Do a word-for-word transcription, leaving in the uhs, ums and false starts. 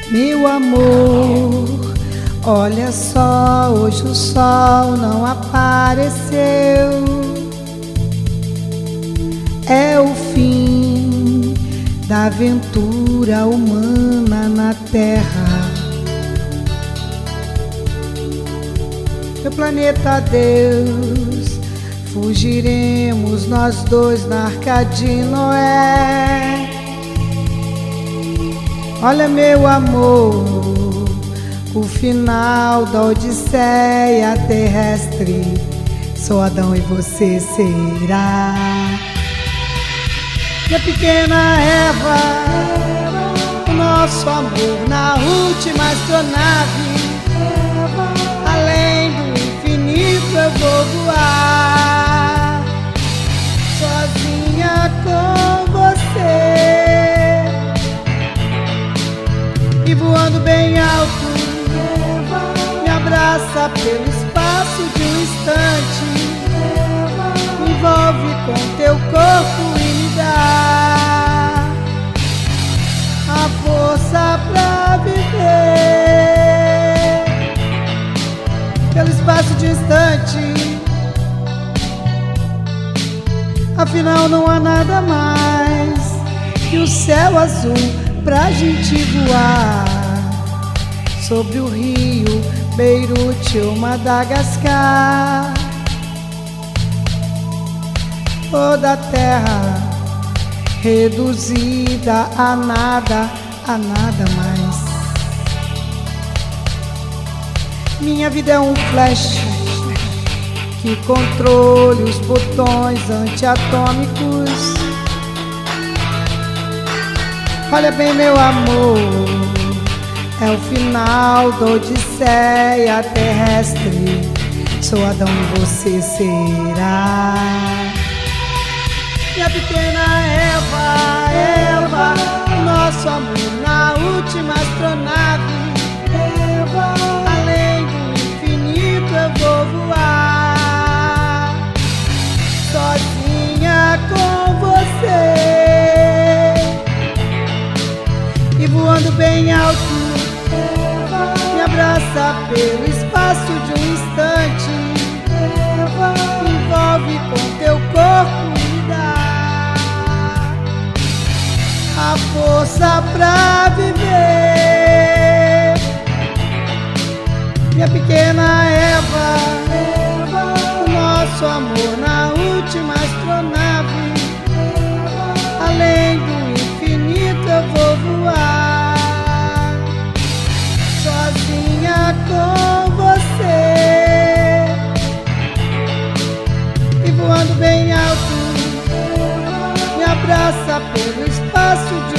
Meu amor, olha só, hoje o sol não apareceu. É o fim da aventura humana na Terra. Meu planeta adeus, fugiremos nós dois na Arca de Noé. Olha, meu amor, o final da Odisseia terrestre, sou Adão e você será. Minha pequena Eva, o nosso amor na última astronave. Além do infinito eu vou voar, sozinha com você. E voando bem alto, me abraça pelo espaço de um instante. Me envolve com teu corpo e me dá a força pra viver. Pelo espaço de um instante, afinal não há nada mais que o céu azul pra gente voar sobre o rio Beirute ou Madagascar. Toda a terra reduzida a nada, a nada mais. Minha vida é um flash que controle os botões antiatômicos. Olha bem, meu amor, é o final da Odisseia terrestre, sou Adão e você será. Minha pequena Eva, Eva, nosso amor na última astronave. Eva, além do infinito eu vou voar, sozinha com você. E voando bem alto, me abraça pelo espaço de um instante. Me envolve com teu corpo e me dá a força pra viver. Minha pequena Eva, o nosso amor na última astronave. Além do infinito eu vou voar, sozinha com você. E voando bem alto, me abraça pelo espaço